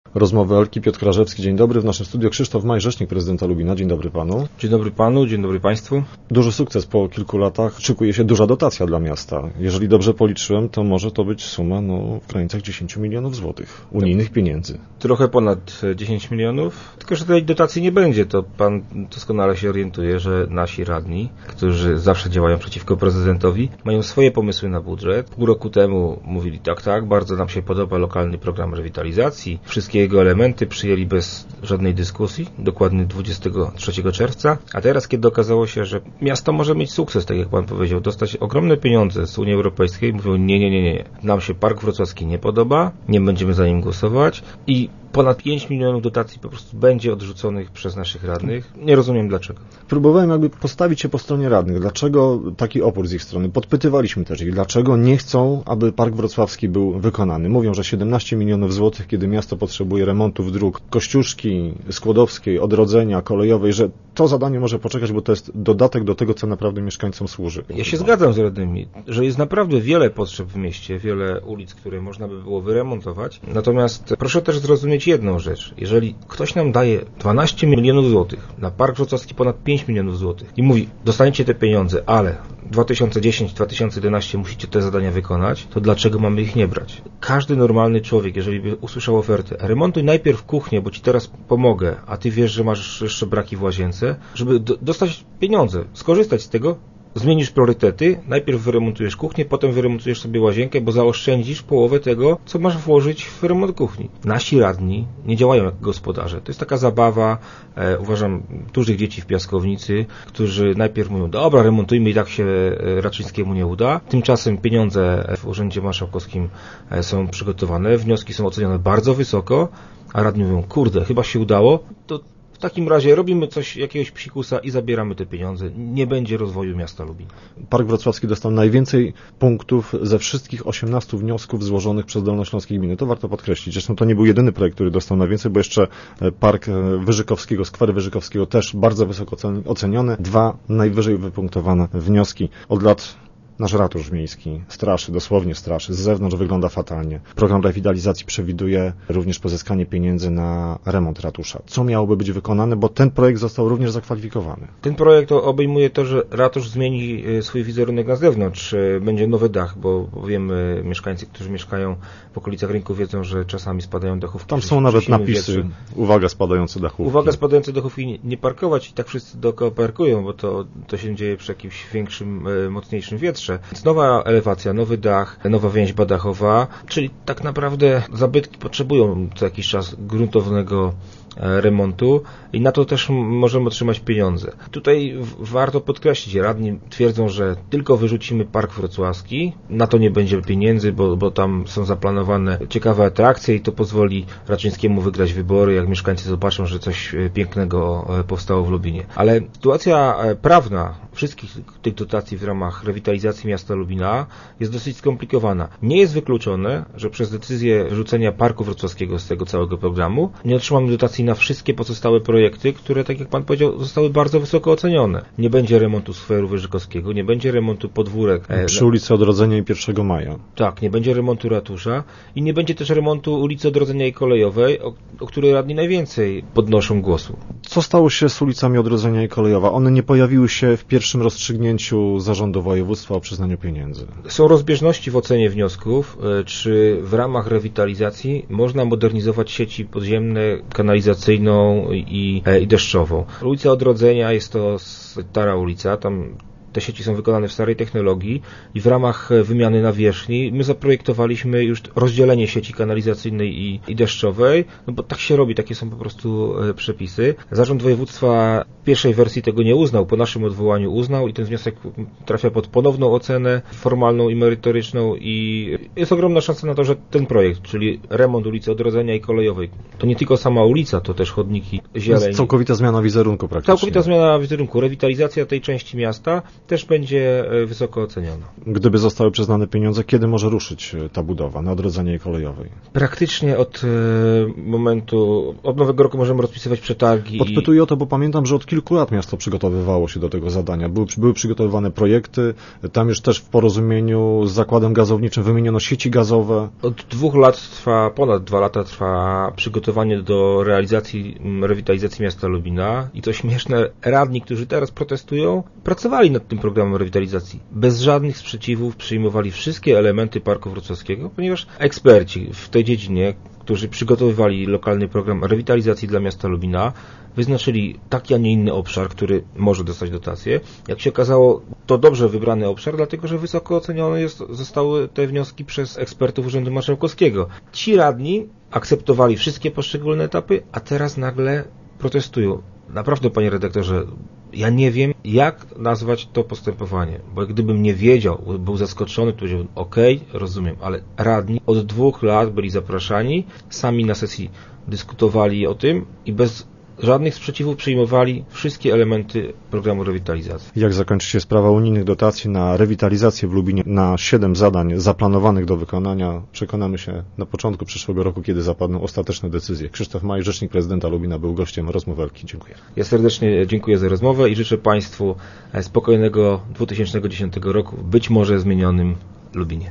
Rozmowy Elki, Piotr Krażewski, dzień dobry. W naszym studiu Krzysztof Maj, rzecznik prezydenta Lubina. Dzień dobry panu. Dzień dobry panu, dzień dobry państwu. Duży sukces po kilku latach. Szykuje się duża dotacja dla miasta. Jeżeli dobrze policzyłem, to może to być suma w granicach 10 milionów złotych unijnych pieniędzy. Trochę ponad 10 milionów, tylko że tej dotacji nie będzie. To pan doskonale się orientuje, że nasi radni, którzy zawsze działają przeciwko prezydentowi, mają swoje pomysły na budżet. Pół roku temu mówili tak, bardzo nam się podoba lokalny program rewitalizacji. Wszystkie jego elementy przyjęli bez żadnej dyskusji, dokładnie 23 czerwca. A teraz, kiedy okazało się, że miasto może mieć sukces, tak jak pan powiedział, dostać ogromne pieniądze z Unii Europejskiej, mówią nie. Nam się Park Wrocławski nie podoba, nie będziemy za nim głosować i ponad 5 milionów dotacji po prostu będzie odrzuconych przez naszych radnych. Nie rozumiem dlaczego. Próbowałem postawić się po stronie radnych. Dlaczego taki opór z ich strony? Podpytywaliśmy też ich, dlaczego nie chcą, aby Park Wrocławski był wykonany. Mówią, że 17 milionów złotych, kiedy miasto potrzebuje remontów dróg Kościuszki, Skłodowskiej, Odrodzenia, Kolejowej, że to zadanie może poczekać, bo to jest dodatek do tego, co naprawdę mieszkańcom służy. Ja się zgadzam z radnymi, że jest naprawdę wiele potrzeb w mieście, wiele ulic, które można by było wyremontować. Natomiast proszę też zrozumieć jedną rzecz. Jeżeli ktoś nam daje 12 milionów złotych, na Park Wrocławski ponad 5 milionów złotych i mówi, dostaniecie te pieniądze, ale 2010-2011 musicie te zadania wykonać, to dlaczego mamy ich nie brać? Każdy normalny człowiek, jeżeli by usłyszał ofertę, remontuj najpierw kuchnię, bo ci teraz pomogę, a ty wiesz, że masz jeszcze braki w łazience, żeby dostać pieniądze, skorzystać z tego, zmienisz priorytety, najpierw wyremontujesz kuchnię, potem wyremontujesz sobie łazienkę, bo zaoszczędzisz połowę tego, co masz włożyć w remont kuchni. Nasi radni nie działają jak gospodarze. To jest taka zabawa, uważam, dużych dzieci w piaskownicy, którzy najpierw mówią, dobra, remontujmy i tak się Raczyńskiemu nie uda. Tymczasem pieniądze w Urzędzie Marszałkowskim są przygotowane, wnioski są ocenione bardzo wysoko, a radni mówią, kurde, chyba się udało, to w takim razie robimy jakiegoś psikusa i zabieramy te pieniądze. Nie będzie rozwoju miasta Lubin. Park Wrocławski dostał najwięcej punktów ze wszystkich 18 wniosków złożonych przez Dolnośląskie Gminy. To warto podkreślić. Zresztą to nie był jedyny projekt, który dostał najwięcej, bo jeszcze Park Wyżykowskiego, Skwery Wyżykowskiego też bardzo wysoko ocenione. 2 najwyżej wypunktowane wnioski. Od lat nasz ratusz miejski dosłownie straszy. Z zewnątrz wygląda fatalnie. Program rewitalizacji przewiduje również pozyskanie pieniędzy na remont ratusza. Co miałoby być wykonane, bo ten projekt został również zakwalifikowany. Ten projekt obejmuje to, że ratusz zmieni swój wizerunek na zewnątrz. Będzie nowy dach, bo wiemy, mieszkańcy, którzy mieszkają w okolicach rynku, wiedzą, że czasami spadają dachówki. Tam są nawet napisy, uwaga, spadające dachówki. Uwaga, spadające dachówki, nie parkować i tak wszyscy dookoła parkują, bo to się dzieje przy jakimś większym, mocniejszym wietrze. Więc nowa elewacja, nowy dach, nowa więźba dachowa, czyli tak naprawdę zabytki potrzebują co jakiś czas gruntownego remontu i na to też możemy otrzymać pieniądze. Tutaj warto podkreślić, radni twierdzą, że tylko wyrzucimy Park Wrocławski, na to nie będzie pieniędzy, bo tam są zaplanowane ciekawe atrakcje i to pozwoli Raczyńskiemu wygrać wybory, jak mieszkańcy zobaczą, że coś pięknego powstało w Lubinie. Ale sytuacja prawna wszystkich tych dotacji w ramach rewitalizacji miasta Lubina jest dosyć skomplikowana. Nie jest wykluczone, że przez decyzję wyrzucenia Parku Wrocławskiego z tego całego programu nie otrzymamy dotacji na wszystkie pozostałe projekty, które, tak jak pan powiedział, zostały bardzo wysoko ocenione. Nie będzie remontu skweru Wyżykowskiego, nie będzie remontu podwórek przy ulicy Odrodzenia i 1 Maja. Tak, nie będzie remontu ratusza i nie będzie też remontu ulicy Odrodzenia i Kolejowej, o której radni najwięcej podnoszą głosu. Co stało się z ulicami Odrodzenia i Kolejowa? One nie pojawiły się w pierwszym rozstrzygnięciu zarządu województwa o przyznaniu pieniędzy. Są rozbieżności w ocenie wniosków, czy w ramach rewitalizacji można modernizować sieci podziemne, kanalizacyjną i deszczową. Ulica Odrodzenia jest to stara ulica, tam te sieci są wykonane w starej technologii i w ramach wymiany nawierzchni my zaprojektowaliśmy już rozdzielenie sieci kanalizacyjnej i deszczowej, no bo tak się robi, takie są po prostu przepisy. Zarząd województwa w pierwszej wersji tego nie uznał, po naszym odwołaniu uznał i ten wniosek trafia pod ponowną ocenę formalną i merytoryczną i jest ogromna szansa na to, że ten projekt, czyli remont ulicy Odrodzenia i Kolejowej, to nie tylko sama ulica, to też chodniki, zieleń. To jest całkowita zmiana wizerunku praktycznie. Całkowita zmiana wizerunku, rewitalizacja tej części miasta też będzie wysoko oceniona. Gdyby zostały przyznane pieniądze, kiedy może ruszyć ta budowa na odrodzenie kolejowej? Praktycznie od nowego roku możemy rozpisywać przetargi. Podpytuję o to, bo pamiętam, że od kilku lat miasto przygotowywało się do tego zadania. Były przygotowywane projekty, tam już też w porozumieniu z zakładem gazowniczym wymieniono sieci gazowe. Od 2 lat ponad 2 lata trwa przygotowanie do rewitalizacji miasta Lubina i to śmieszne, radni, którzy teraz protestują, pracowali nad tym programem rewitalizacji. Bez żadnych sprzeciwów przyjmowali wszystkie elementy Parku Wrocławskiego, ponieważ eksperci w tej dziedzinie, którzy przygotowywali lokalny program rewitalizacji dla miasta Lubina, wyznaczyli taki, a nie inny obszar, który może dostać dotację. Jak się okazało, to dobrze wybrany obszar, dlatego że wysoko ocenione zostały te wnioski przez ekspertów Urzędu Marszałkowskiego. Ci radni akceptowali wszystkie poszczególne etapy, a teraz nagle protestują. Naprawdę, panie redaktorze, ja nie wiem, jak nazwać to postępowanie, bo gdybym nie wiedział, był zaskoczony, to powiedział, okej, rozumiem, ale radni od 2 lat byli zapraszani, sami na sesji dyskutowali o tym i bez żadnych sprzeciwów przyjmowali wszystkie elementy programu rewitalizacji. Jak zakończy się sprawa unijnych dotacji na rewitalizację w Lubinie na 7 zadań zaplanowanych do wykonania, przekonamy się na początku przyszłego roku, kiedy zapadną ostateczne decyzje. Krzysztof Maj, rzecznik prezydenta Lubina, był gościem Rozmówelki. Dziękuję. Ja serdecznie dziękuję za rozmowę i życzę Państwu spokojnego 2010 roku, być może zmienionym Lubinie.